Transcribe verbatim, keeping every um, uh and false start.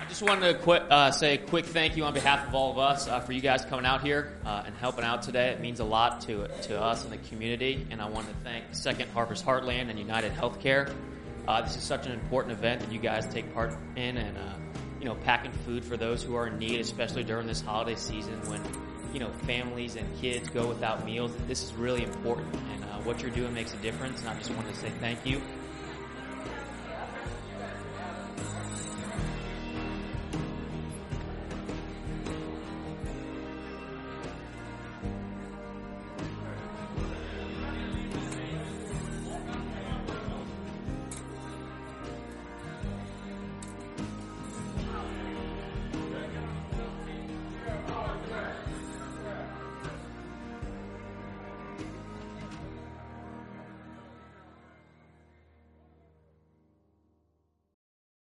Just wanted to quick, uh, say a quick thank you on behalf of all of us uh, for you guys coming out here uh, and helping out today. It means a lot to to us and the community, and I want to thank Second Harvest Heartland and United Healthcare. Uh, this is such an important event that you guys take part in, and uh, you know, packing food for those who are in need, especially during this holiday season when you know families and kids go without meals. This is really important, and uh, what you're doing makes a difference. And I just wanted to say thank you.